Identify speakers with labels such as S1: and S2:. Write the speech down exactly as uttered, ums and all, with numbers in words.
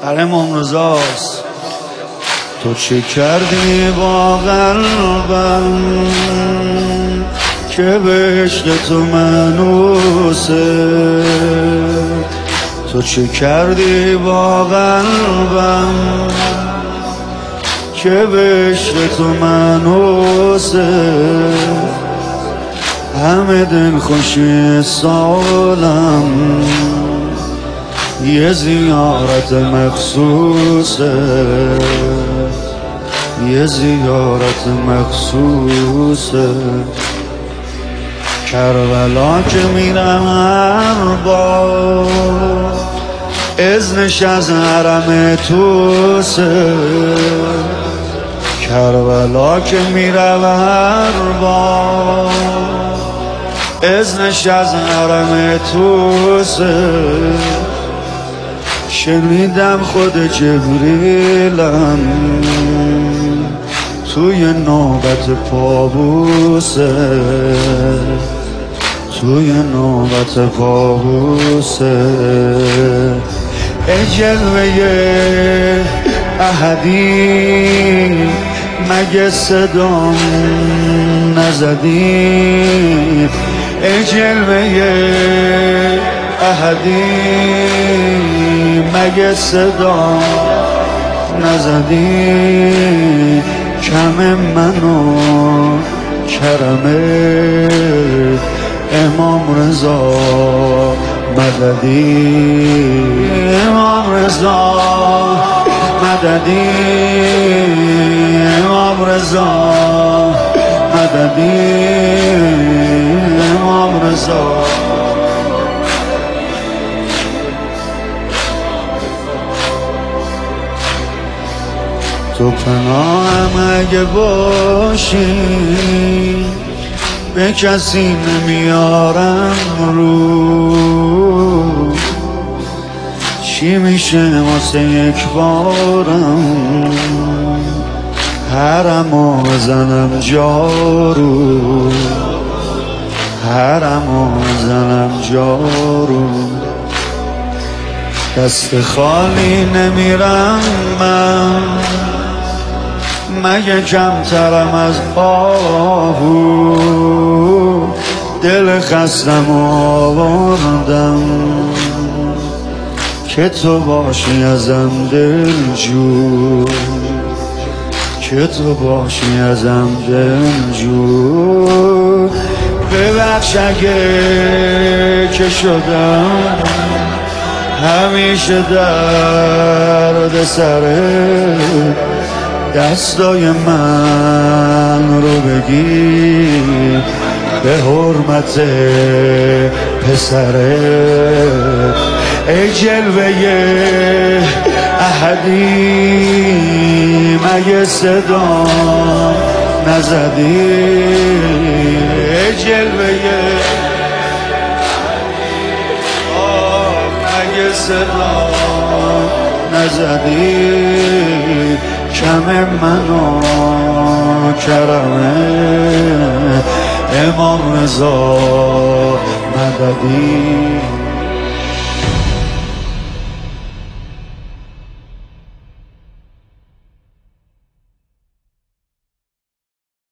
S1: برای امام رضاست. تو چه کردی با قلبم که به عشق تو منوسه؟ تو چه کردی با قلبم که به عشق تو منوسه؟ همه دل خوشی سالم یه زیارت مخصوصه، یه زیارت مخصوصه. کربلا که میرم هر بار اذنش از حرم توسه. کربلا که میرم هر بار اذنش از حرم توسه. شنیدم خود جبریلم توی نوبت پابوسه، توی نوبت پابوسه. ای جلوه احدی مگه صدام نزدی؟ ای جلوه احدی مگه صدا نزدی؟ کم منو کرم امام رضا مددی، امام رضا مددی، امام رضا مددی، امام رضا. تو پناهم اگه باشی به کسی نمیارم رو. چی میشه واسه یک بارم حرمو بزنم جارو، حرمو بزنم جارو. دست خالی نمیرم من مگه کمترم از آهو. دل خستم آوردم که تو باشی ازم دلجو، که تو باشی ازم دلجو. ببخش اگه که شدم همیشه درد سره. دستای من رو بگیر به حرمت پسره. ای جلوه احدی مگه صدا نزدی؟ ای جلوه مگه صدا نزدی؟ کم منو کرم امام رضا مددی.